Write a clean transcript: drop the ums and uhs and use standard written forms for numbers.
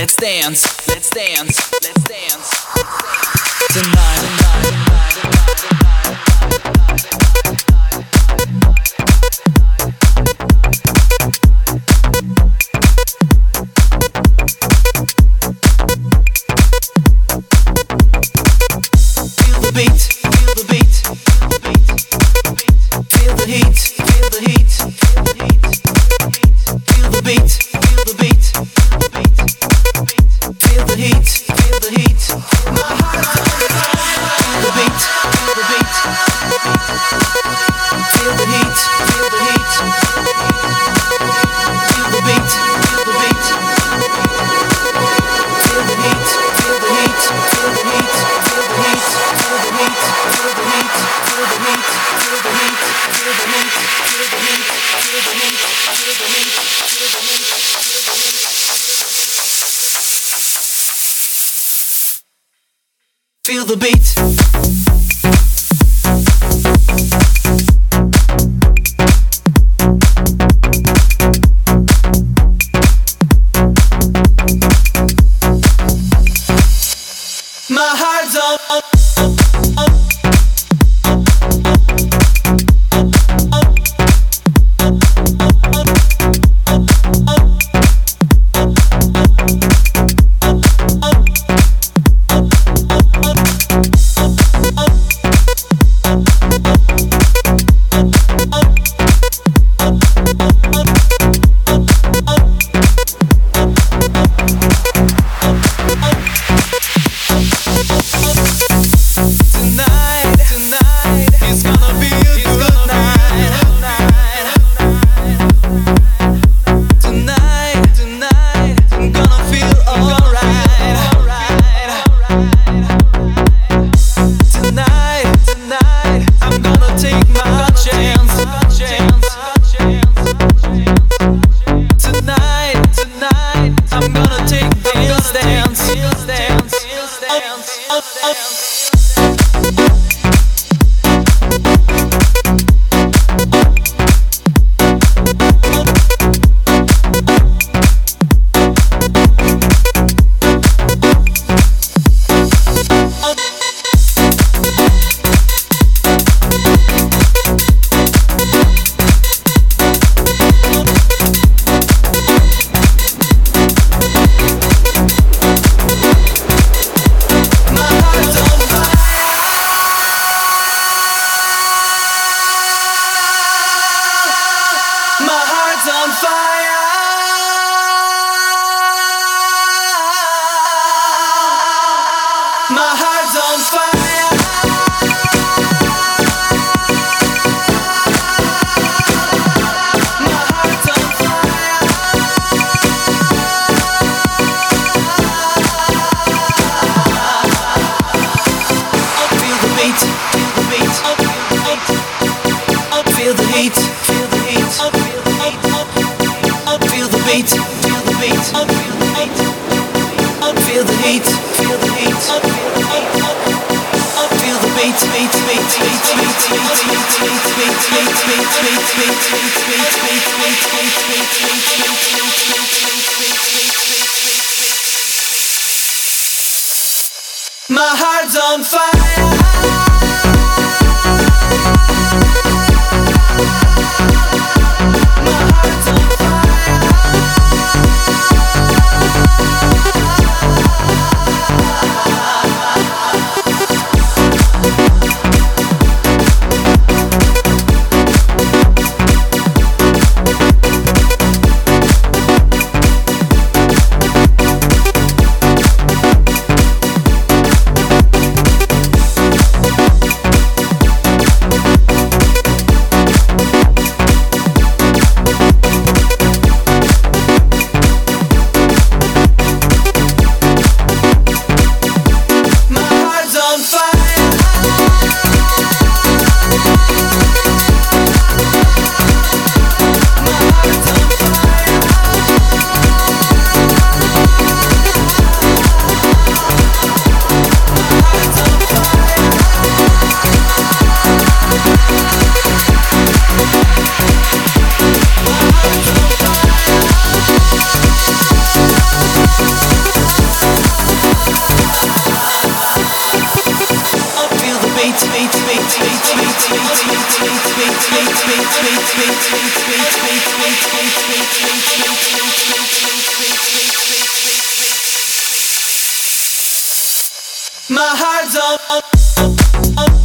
let's dance, let's dance, let's dance tonight. Feel the beat, feel the beat, feel the heat, feel the heat, feel the beat, feel the beat, feel the heat, feel the heat. My heart feel the beat, feel the beat, feel the heat, feel the heat, feel the beat, feel the beat, feel the heat, feel the heat, feel the heat, feel the heat, feel the heat, feel the heat, feel the heat, feel the heat, feel the heat, feel the heat, feel the heat, feel the heat, feel the heat, feel the beat. My heart's on. My heart's on fire. My heart's on